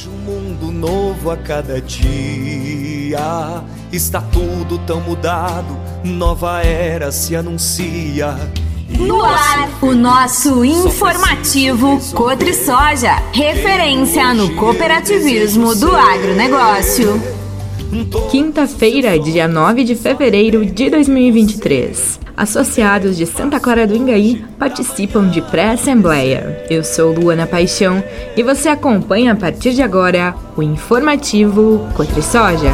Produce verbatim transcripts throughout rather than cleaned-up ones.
Vejo um mundo novo a cada dia. Está tudo tão mudado, nova era se anuncia. No ar, o nosso informativo Cotrisoja, referência no cooperativismo do agronegócio. Quinta-feira, dia nove de fevereiro de dois mil e vinte e três. Associados de Santa Clara do Ingaí participam de pré-assembleia. Eu sou Luana Paixão e você acompanha a partir de agora o informativo Cotrisoja.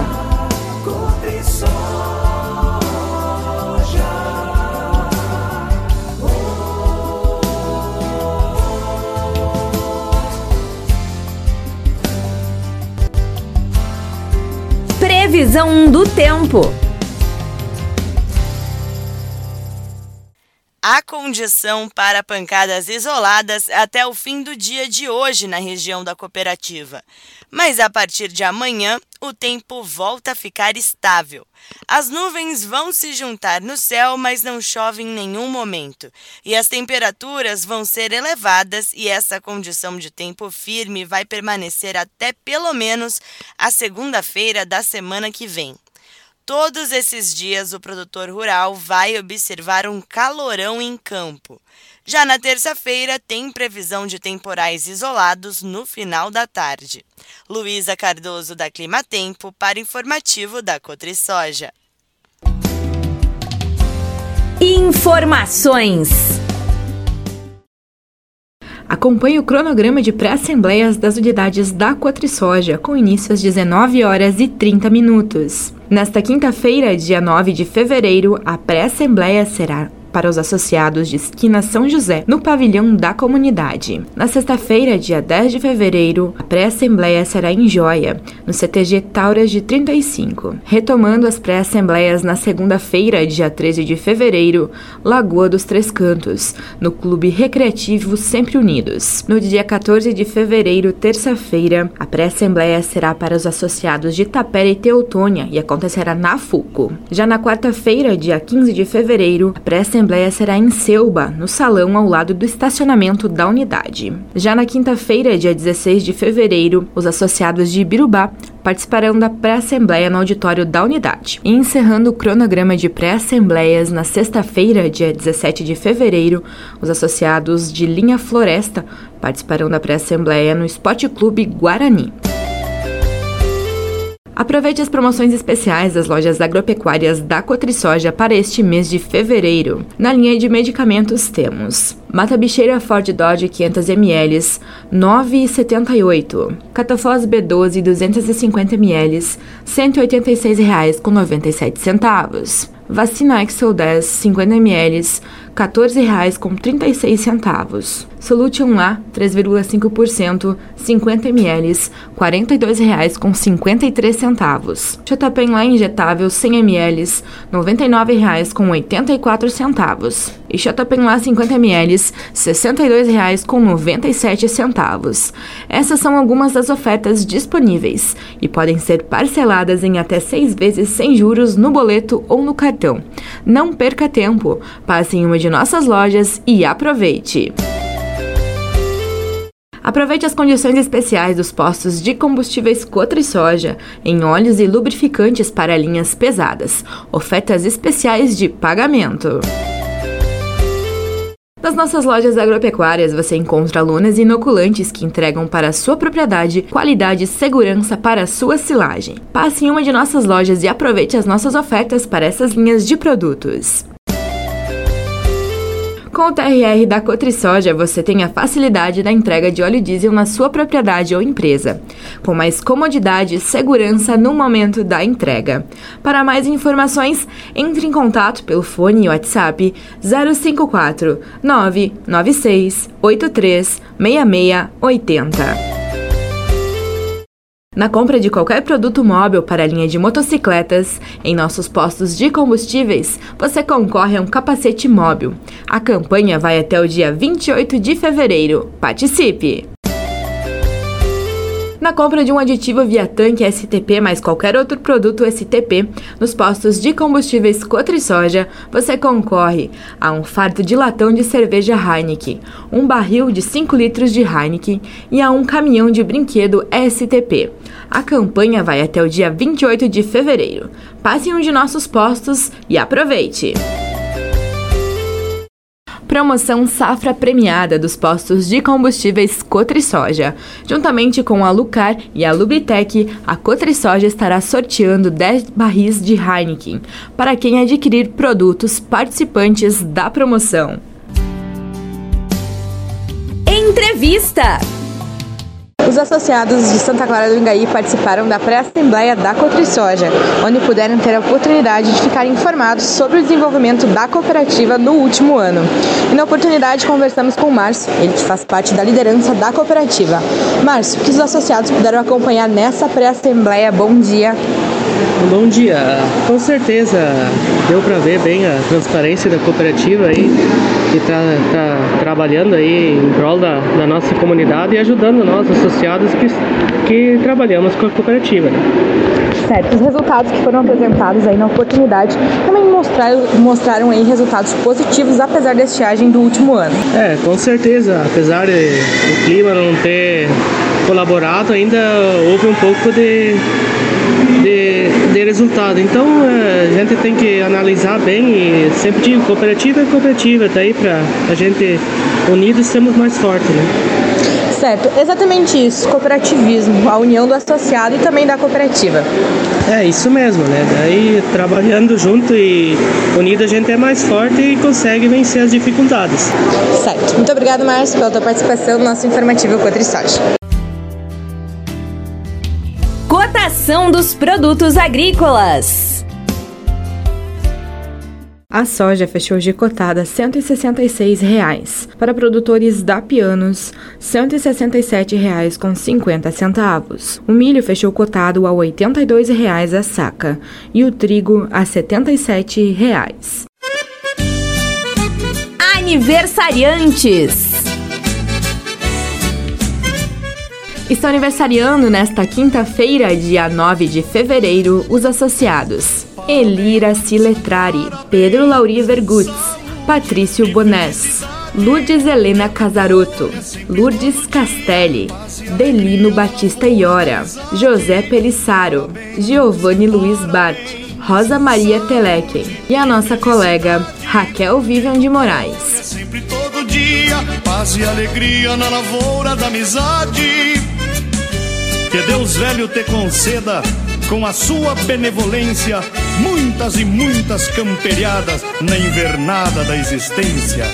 Previsão do tempo. Há condição para pancadas isoladas até o fim do dia de hoje na região da cooperativa. Mas a partir de amanhã, o tempo volta a ficar estável. As nuvens vão se juntar no céu, mas não chove em nenhum momento. E as temperaturas vão ser elevadas e essa condição de tempo firme vai permanecer até pelo menos a segunda-feira da semana que vem. Todos esses dias o produtor rural vai observar um calorão em campo. Já na terça-feira tem previsão de temporais isolados no final da tarde. Luísa Cardoso da Climatempo para o informativo da Cotrisoja. Informações. Acompanhe o cronograma de pré-assembleias das unidades da Cotrisoja, com início às dezenove horas e trinta minutos. Nesta quinta-feira, dia nove de fevereiro, a pré-assembleia será para os associados de Esquina São José, no pavilhão da comunidade. Na sexta-feira, dia dez de fevereiro, a pré-assembleia será em Joia, no C T G Tauras de trinta e cinco. Retomando as pré-assembleias na segunda-feira, dia treze de fevereiro, Lagoa dos Três Cantos, no Clube Recreativo Sempre Unidos. No dia quatorze de fevereiro, terça-feira, a pré-assembleia será para os associados de Tapera e Teutônia e acontecerá na Fulco. Já na quarta-feira, dia quinze de fevereiro, a pré-assembleia A Assembleia será em Selba, no salão ao lado do estacionamento da unidade. Já na quinta-feira, dia dezesseis de fevereiro, os associados de Ibirubá participarão da pré-assembleia no auditório da unidade. E encerrando o cronograma de pré-assembleias, na sexta-feira, dia dezessete de fevereiro, os associados de Linha Floresta participarão da pré-assembleia no Esporte Clube Guarani. Aproveite as promoções especiais das lojas agropecuárias da Cotrisoja para este mês de fevereiro. Na linha de medicamentos temos Mata Bicheira Ford Dodge quinhentos mililitros, nove reais e setenta e oito centavos. Catafós B doze duzentos e cinquenta mililitros, cento e oitenta e seis reais com noventa e sete centavos. Vacina Excel dez cinquenta mililitros, quatorze reais com trinta e seis centavos. Solution A três vírgula cinco por cento, cinquenta mililitros, quarenta e dois reais com cinquenta e três centavos. Chotapen lá injetável cem mililitros, noventa e nove reais com oitenta e quatro centavos. E Chotapen lá cinquenta mililitros, sessenta e dois reais com noventa e sete centavos. Essas são algumas das ofertas disponíveis e podem ser parceladas em até seis vezes sem juros no boleto ou no cartão. Não perca tempo, passe em uma de nossas lojas e aproveite! Aproveite as condições especiais dos postos de combustíveis Cotrisoja em óleos e lubrificantes para linhas pesadas. Ofertas especiais de pagamento. Nas nossas lojas agropecuárias você encontra lonas inoculantes que entregam para a sua propriedade qualidade e segurança para a sua silagem. Passe em uma de nossas lojas e aproveite as nossas ofertas para essas linhas de produtos. Com o T R R da Cotrisoja, você tem a facilidade da entrega de óleo diesel na sua propriedade ou empresa, com mais comodidade e segurança no momento da entrega. Para mais informações, entre em contato pelo fone e WhatsApp zero cinco quatro nove nove seis oito três seis seis oito zero. Na compra de qualquer produto móvel para a linha de motocicletas, em nossos postos de combustíveis, você concorre a um capacete móvel. A campanha vai até o dia vinte e oito de fevereiro. Participe! Na compra de um aditivo via tanque S T P mais qualquer outro produto S T P, nos postos de combustíveis Cotrisoja, você concorre a um fardo de latão de cerveja Heineken, um barril de cinco litros de Heineken e a um caminhão de brinquedo S T P. A campanha vai até o dia vinte e oito de fevereiro. Passe em um de nossos postos e aproveite! Promoção Safra Premiada dos postos de combustíveis Cotrisoja. Juntamente com a Lucar e a Lubritec, a Cotrisoja estará sorteando dez barris de Heineken para quem adquirir produtos participantes da promoção. Entrevista. Os associados de Santa Clara do Ingaí participaram da pré-assembleia da Cotrisoja, onde puderam ter a oportunidade de ficar informados sobre o desenvolvimento da cooperativa no último ano. E na oportunidade conversamos com o Márcio, ele que faz parte da liderança da cooperativa. Márcio, o que os associados puderam acompanhar nessa pré-assembleia? Bom dia. Bom dia, com certeza deu para ver bem a transparência da cooperativa aí, que está tá trabalhando aí em prol da, da nossa comunidade e ajudando nós associados que, que trabalhamos com a cooperativa, né? Certo, os resultados que foram apresentados aí na oportunidade também mostraram, mostraram aí resultados positivos apesar da estiagem do último ano. É, com certeza, apesar de o clima não ter colaborado, ainda houve um pouco de De, de resultado. Então a gente tem que analisar bem e sempre digo, cooperativa é cooperativa, tá aí pra a gente unidos sermos mais fortes, né? Certo, exatamente isso, cooperativismo, a união do associado e também da cooperativa. É isso mesmo, né? Daí trabalhando junto e unido a gente é mais forte e consegue vencer as dificuldades. Certo, muito obrigado, Márcio, pela tua participação no nosso informativo Cotrisoja. Cotação dos produtos agrícolas. A soja fechou hoje cotada a cento e sessenta e seis reais. Para produtores da Pianos, cento e sessenta e sete reais com cinquenta centavos. O milho fechou cotado a oitenta e dois reais a saca e o trigo a setenta e sete reais. Aniversariantes. Estão aniversariando nesta quinta-feira, dia nove de fevereiro, os associados Elira Siletrari, Pedro Lauri Vergutz, Patrício Bonés, Lourdes Helena Casarotto, Lourdes Castelli, Delino Batista Iora, José Pelissaro, Giovanni Luiz Bart, Rosa Maria Telequem e a nossa colega Raquel Vivian de Moraes. Sempre todo dia, paz e alegria na lavoura da amizade. Que Deus velho te conceda, com a sua benevolência, muitas e muitas camperiadas na invernada da existência.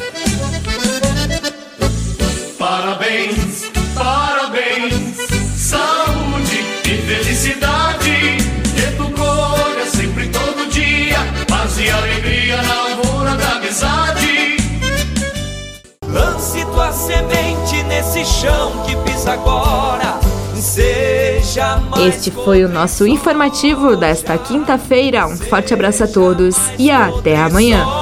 Parabéns, parabéns, saúde e felicidade. Que tu colha sempre todo dia, paz e alegria na lavoura da amizade. Lance tua semente nesse chão que pisa agora. Seja mais. Este foi o nosso informativo desta quinta-feira. Um forte abraço a todos e até amanhã.